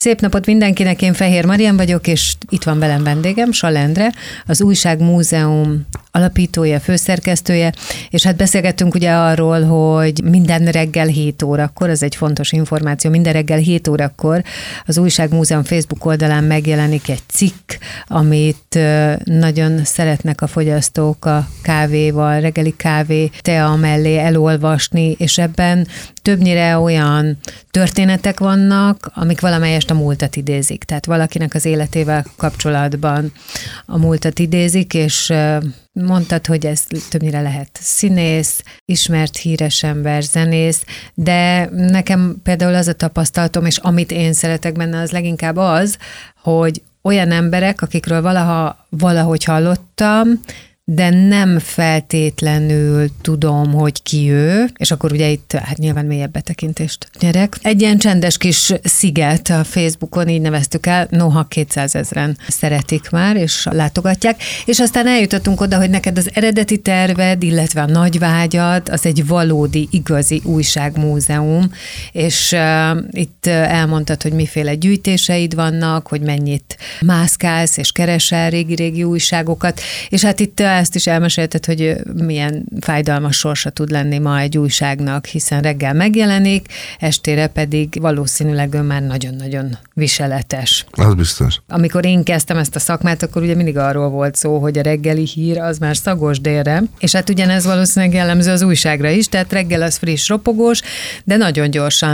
Szép napot mindenkinek, én Fehér Marian vagyok, és itt van velem vendégem, Sall Endre, az Újságmúzeum alapítója, főszerkesztője, és hát beszélgettünk ugye arról, hogy minden reggel 7 órakor, ez egy fontos információ, minden reggel 7 órakor az Újságmúzeum Facebook oldalán megjelenik egy cikk, amit nagyon szeretnek a fogyasztók a kávéval, reggeli kávé, tea mellé elolvasni, és ebben többnyire olyan történetek vannak, amik valamelyest a múltat idézik. Tehát valakinek az életével kapcsolatban a múltat idézik, és mondtad, hogy ez többnyire lehet színész, ismert híres ember, zenész, de nekem például az a tapasztalatom, és amit én szeretek benne, az leginkább az, hogy olyan emberek, akikről valahogy hallottam, de nem feltétlenül tudom, hogy ki ő, és akkor ugye itt hát nyilván mélyebb betekintést nyerek. Egy ilyen csendes kis sziget a Facebookon, így neveztük el, noha 200 000-en szeretik már, és látogatják, és aztán eljutottunk oda, hogy neked az eredeti terved, illetve a nagy vágyad, az egy valódi, igazi újságmúzeum, és itt elmondtad, hogy miféle gyűjtéseid vannak, hogy mennyit mászkálsz, és keresel régi újságokat, és hát itt ezt is elmesélted, hogy milyen fájdalmas sorsa tud lenni ma egy újságnak, hiszen reggel megjelenik, estére pedig valószínűleg ő már nagyon-nagyon viseletes. Az biztos. Amikor én kezdtem ezt a szakmát, akkor ugye mindig arról volt szó, hogy a reggeli hír az már szagos délre, és hát ugyanez valószínűleg jellemző az újságra is, tehát reggel az friss, ropogós, de nagyon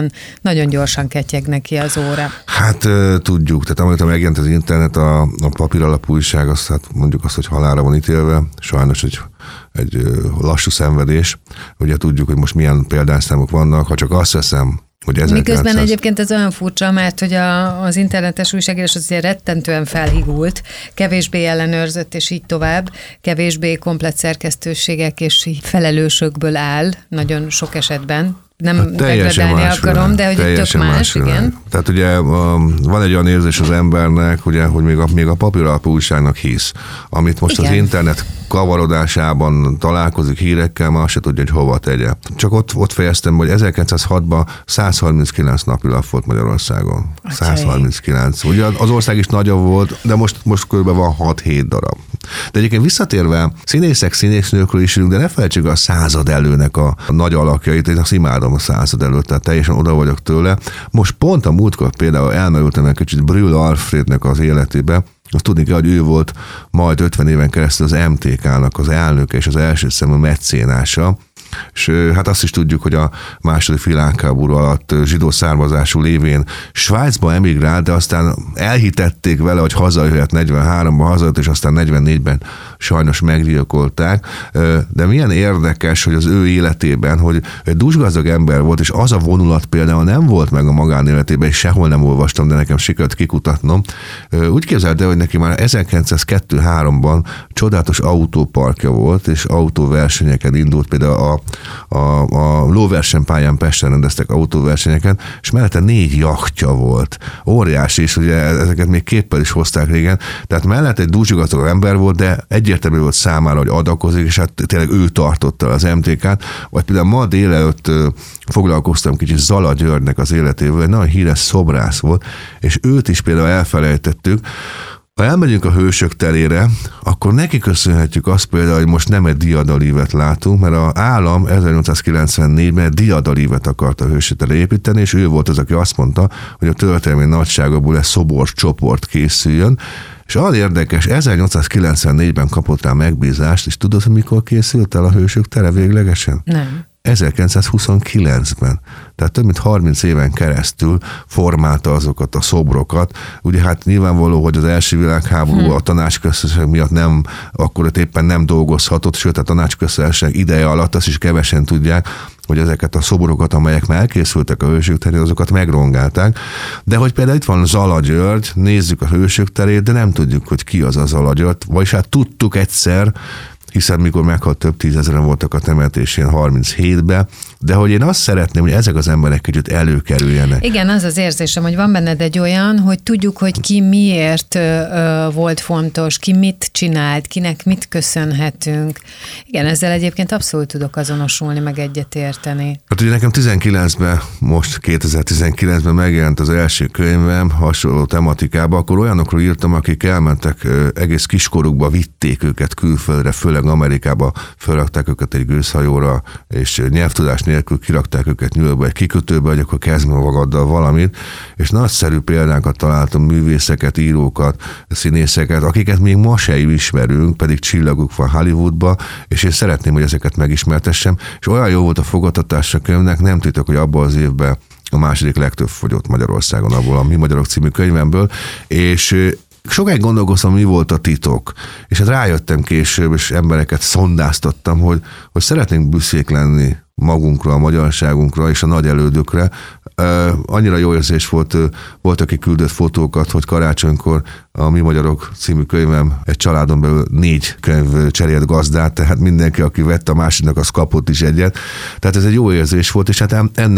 gyorsan ketyeg neki az óra. Hát tudjuk, tehát amikor megjelent az internet, a papíralapú újság, azt, hát mondjuk azt, hogy halálra van ítélve, sajnos egy lassú szenvedés. Ugye tudjuk, hogy most milyen példányszámok vannak, ha csak azt veszem, hogy 1900... Miközben egyébként ez olyan furcsa, mert hogy az internetes újságírás az ugye rettentően felhigult, kevésbé ellenőrzött, és így tovább, kevésbé komplett szerkesztőségek és felelősökből áll, nagyon sok esetben. Nem degradálni akarom, de hogy tök más, igen. Tehát ugye van egy olyan érzés az embernek, ugye, hogy még a papíralapú újságnak hisz, amit most igen. Az internet kavarodásában találkozik hírekkel, már azt se tudja, hogy hova tegye. Csak ott fejeztem, hogy 1906-ban 139 napilap volt Magyarországon. 139. Ugye az ország is nagyobb volt, de most körülbelül van 6-7 darab. De egyébként visszatérve, színésznőkről is írunk, de ne felejtsük a század előnek a nagy alakjait, én azt imádom a század előtt, tehát teljesen oda vagyok tőle. Most pont a múltkor például elmerültem egy kicsit Brühl Alfrednek az életébe. Azt tudni kell, hogy ő volt majd 50 éven keresztül az MTK-nak az elnöke és az első számú mecénása, és hát azt is tudjuk, hogy a második világháború alatt zsidó származású lévén Svájcba emigrált, de aztán elhitették vele, hogy hazajöhet 43-ban hazajött, és aztán 44-ben sajnos meggyilkolták. De milyen érdekes, hogy az ő életében, hogy egy dúsgazdag ember volt, és az a vonulat például nem volt meg a magánéletében, és sehol nem olvastam, de nekem sikerült kikutatnom. Úgy képzeld el, hogy neki már 1902-3-ban csodálatos autóparkja volt, és autóversenyeken indult, például a lóversenypályán Pesten rendeztek autóversenyeket, és mellette 4 jachtja volt. Óriási, és ugye ezeket még képpel is hozták régen. Tehát mellett egy dúsgazdag ember volt, de egyértelmű volt számára, hogy adakozik, és hát tényleg ő tartotta az MTK-t. Vagy például ma délelőtt foglalkoztam kicsit Zala Györgynek az életével, egy nagyon híres szobrász volt, és őt is például elfelejtettük. Ha elmegyünk a Hősök terére, akkor neki köszönhetjük azt például, hogy most nem egy diadalívet látunk, mert az állam 1894-ben egy diadalívet akart a Hősök terére építeni, és ő volt az, aki azt mondta, hogy a történelmi nagyságából egy szoborcsoport készüljön, és az érdekes, 1894-ben kapott rá megbízást, és tudod, hogy mikor készült el a Hősök tere véglegesen? Nem. 1929-ben. Tehát több mint 30 éven keresztül formálta azokat a szobrokat. Ugye hát nyilvánvaló, hogy az első világháború a tanácsköztársaság miatt akkor éppen nem dolgozhatott, sőt a tanácsköztársaság ideje alatt azt is kevesen tudják, hogy ezeket a szobrokat, amelyek már elkészültek a Hősök terén, azokat megrongálták. De hogy például itt van Zala György, nézzük a Hősök terét, de nem tudjuk, hogy ki az a Zala György, vagyis hát tudtuk egyszer, hiszen mikor meghalt több tízezeren voltak a temetésén 37-ben, de hogy én azt szeretném, hogy ezek az emberek kicsit előkerüljenek. Igen, az az érzésem, hogy van benned egy olyan, hogy tudjuk, hogy ki miért volt fontos, ki mit csinált, kinek mit köszönhetünk. Igen, ezzel egyébként abszolút tudok azonosulni, meg egyetérteni. Hát ugye nekem 19-ben, most 2019-ben megjelent az első könyvem hasonló tematikában, akkor olyanokról írtam, akik elmentek, egész kiskorukba vitték őket külföldre, főleg Amerikába, felrakták őket egy gőzhajóra, és nyelvtudás nélkül kirakták őket New Yorkba egy kikötőbe, hogy akkor kezd magaddal valamit, és nagyszerű példákat találtam, művészeket, írókat, színészeket, akiket még ma se ismerünk, pedig csillaguk van Hollywoodba, és én szeretném, hogy ezeket megismertessem, és olyan jó volt a fogadtatás a könyvnek, nem titok, hogy abban az évben a második legtöbb fogyott Magyarországon abból a Mi Magyarok című könyvemből, és sokáig gondolkoztam, mi volt a titok, és hát rájöttem később, és embereket szondáztattam, hogy szeretnénk büszkék lenni magunkra, a magyarságunkra és a nagy elődökre. Annyira jó érzés volt, aki küldött fotókat, hogy karácsonykor a Mi Magyarok című könyvem egy családon belül 4 könyv cserélt gazdát, tehát mindenki, aki vette a másiknak, az kapott is egyet. Tehát ez egy jó érzés volt, és hát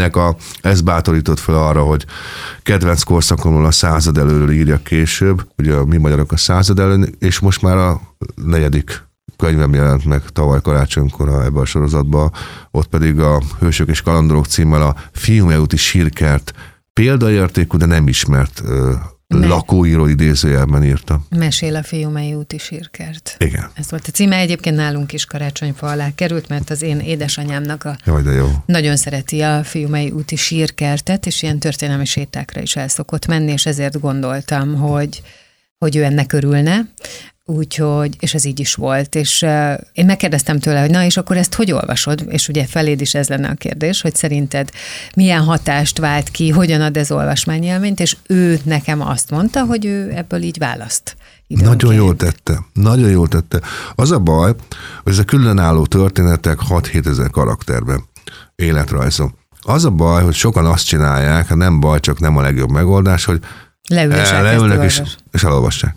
ez bátorított fel arra, hogy kedvenc korszakomról a század előről írjak később, ugye a Mi Magyarok a század elő, és most már a 4. könyvem jelent meg tavaly karácsonykor ebbe a sorozatba, ott pedig a Hősök és kalandorok címmel a Fiume úti sírkert példaértékű, de nem ismert lakóíró idézőjelben írta. Mesél a Fiumei úti sírkert. Igen. Ez volt a címe, egyébként nálunk is karácsonyfa alá került, mert az én édesanyámnak Jaj, de jó. Nagyon szereti a Fiumei úti sírkertet, és ilyen történelmi sétákra is el szokott menni, és ezért gondoltam, hogy ő ennek örülne. Úgyhogy, és ez így is volt, és én megkérdeztem tőle, hogy na, és akkor ezt hogy olvasod? És ugye feléd is ez lenne a kérdés, hogy szerinted milyen hatást vált ki, hogyan ad ez olvasmányélményt, és ő nekem azt mondta, hogy ő ebből így választ. Időnként. Nagyon jól tette. Az a baj, hogy ezek különálló történetek 6-7 ezer karakterben, életrajzom. Az a baj, hogy sokan azt csinálják, hát nem baj, csak nem a legjobb megoldás, hogy leülnek és elolvassák.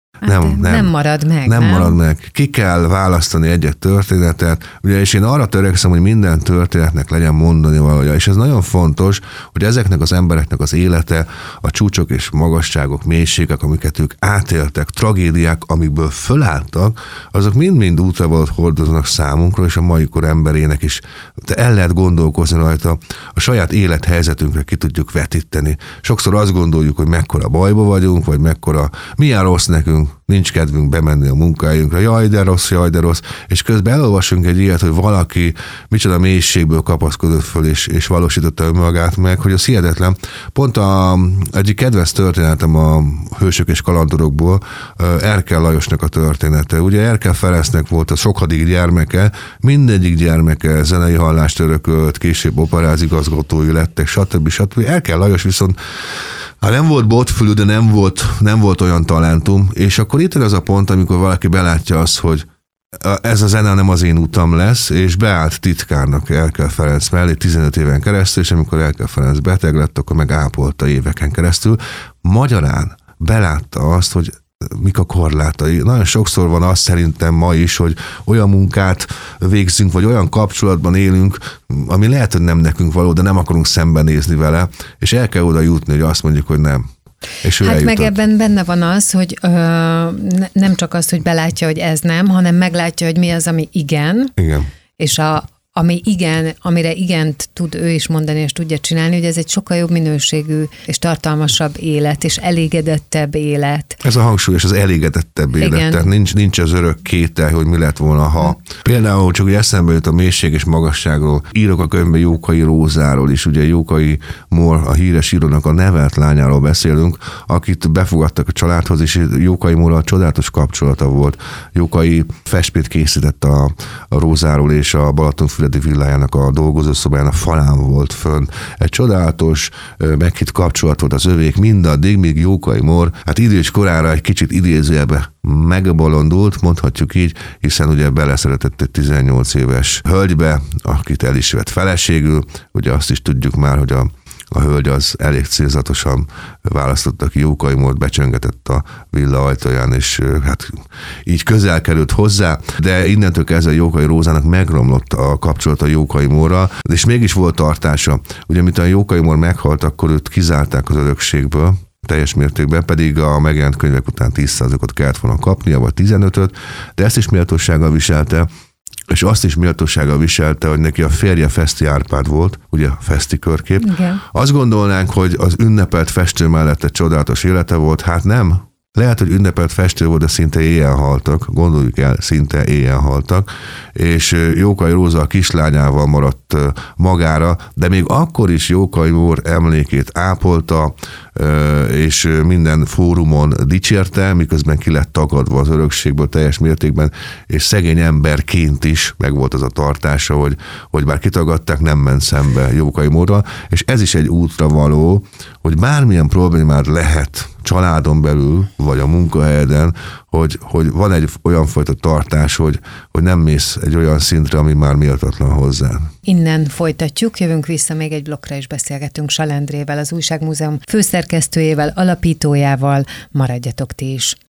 Nem marad meg. Nem marad meg. Ki kell választani egy történetet, ugye, és én arra törekszem, hogy minden történetnek legyen mondani valója, és ez nagyon fontos, hogy ezeknek az embereknek az élete, a csúcsok és magasságok, mélységek, amiket ők átéltek, tragédiák, amikből fölálltak, azok mind-mind útlevelet hordoznak számunkra, és a mai kor emberének is. De el lehet gondolkozni rajta, a saját élethelyzetünkre ki tudjuk vetíteni. Sokszor azt gondoljuk, hogy mekkora bajba vagyunk, vagy milyen rossz nekünk, nincs kedvünk bemenni a munkájunkra, jaj de rossz, és közben elolvasunk egy ilyet, hogy valaki micsoda mélységből kapaszkodott föl, és valósította önmagát meg, hogy az hihetetlen. Pont egyik kedvenc történetem a Hősök és kalandorokból, Erkel Lajosnak a története. Ugye Erkel Ferencnek volt a sokadik gyermeke, mindegyik gyermeke zenei hallást örökölt, később operázigazgatói lettek, stb. Erkel Lajos viszont nem volt botfülű, de nem volt olyan talentum, és akkor itt az a pont, amikor valaki belátja azt, hogy ez a zene nem az én utam lesz, és beállt titkárnak Erkel Ferenc mellé 15 éven keresztül, és amikor Erkel Ferenc beteg lett, akkor meg ápolta éveken keresztül. Magyarán belátta azt, hogy mik a korlátai. Nagyon sokszor van az szerintem ma is, hogy olyan munkát végzünk, vagy olyan kapcsolatban élünk, ami lehet, hogy nem nekünk való, de nem akarunk szembenézni vele, és el kell oda jutni, hogy azt mondjuk, hogy nem. És hát eljutott. Meg ebben benne van az, hogy nem csak az, hogy belátja, hogy ez nem, hanem meglátja, hogy mi az, ami igen. Igen. És ami igen, amire igent tud ő is mondani, és tudja csinálni, hogy ez egy sokkal jobb minőségű és tartalmasabb élet, és elégedettebb élet. Ez a hangsúly, és az elégedettebb élet. Igen. Tehát nincs az örök kétel, hogy mi lett volna, ha. Például csak úgy eszembe jut a mélység és magasságról. Írok a könyvben Jókai Rózáról is, ugye Jókai Mór, a híres írónak a nevelt lányáról beszélünk, akit befogadtak a családhoz, és Jókai Mórral csodálatos kapcsolata volt. Jókai festményt készített a Rózáról, és a Balatonfüredi villájának a dolgozószobáján a falán volt fönn. Egy csodálatos, meghitt kapcsolat volt az övék mindaddig, míg Jókai Mór, hát idős korára egy kicsit idézőjelbe megbolondult, mondhatjuk így, hiszen ugye beleszeretett egy 18 éves hölgybe, akit el is vett feleségül. Ugye azt is tudjuk már, hogy a a hölgy az elég célzatosan választotta ki Jókai Mórt, becsöngetett a villa ajtaján, és hát így közel került hozzá, de innentől kezdve Jókai Rózának megromlott a kapcsolata Jókai Mórral, és mégis volt tartása. Ugye, miután Jókai Mór meghalt, akkor őt kizárták az örökségből, teljes mértékben, pedig a megjelent könyvek után 10%-ot kellett volna kapnia, vagy 15-öt, de ezt is méltósággal viselte, és azt is méltósággal viselte, hogy neki a férje Feszti Árpád volt, ugye a Feszti körkép. Igen. Azt gondolnánk, hogy az ünnepelt festő mellett egy csodálatos élete volt, hát nem. Lehet, hogy ünnepelt festő volt, de szinte éjjel haltak, gondoljuk el, szinte éjjel haltak, és Jókai Róza a kislányával maradt magára, de még akkor is Jókai Mór emlékét ápolta, és minden fórumon dicsérte, miközben ki lett tagadva az örökségből teljes mértékben, és szegény emberként is megvolt az a tartása, hogy bár kitagadták, nem ment szembe Jókai Mórral, és ez is egy útra való, hogy bármilyen problémád lehet családon belül, vagy a munkahelyeden, hogy van egy olyan fajta tartás, hogy nem mész egy olyan szintre, ami már méltatlan hozzád. Innen folytatjuk, jövünk vissza még egy blokkra, és beszélgetünk Sall Endrével, az Újságmúzeum főszerkesztőjével, alapítójával. Maradjatok ti is.